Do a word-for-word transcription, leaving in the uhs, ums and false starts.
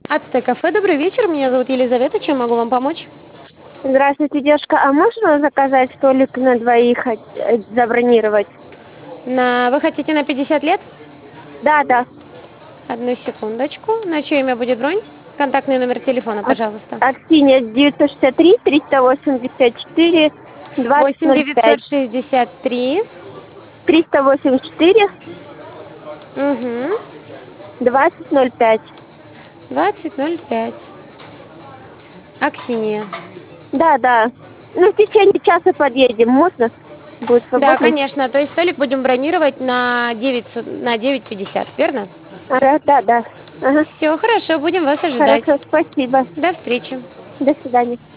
Ацтек кафе, добрый вечер. Меня зовут Елизавета. Чем могу вам помочь? Здравствуйте, девушка. А можно заказать столик на двоих, э, забронировать? На... Вы хотите на пятьдесят лет? Да, да. Одну секундочку. На чье имя будет бронь? Контактный номер телефона, Ак- пожалуйста. Аксинья девятьсот шестьдесят три триста восемьдесят четыре двадцать восемь ноль пять. девятьсот шестьдесят три. Триста восемьдесят четыре Угу. двадцать ноль пять. двадцать ноль пять. Аксинья. Да, да. Ну, в течение часа подъедем. Можно? Будет Да, свободно? конечно. То есть столик будем бронировать на девять, с- на девять пятьдесят, верно? Ага, да, да. Ага. Все хорошо, будем вас ожидать. Хорошо, спасибо. До встречи. До свидания.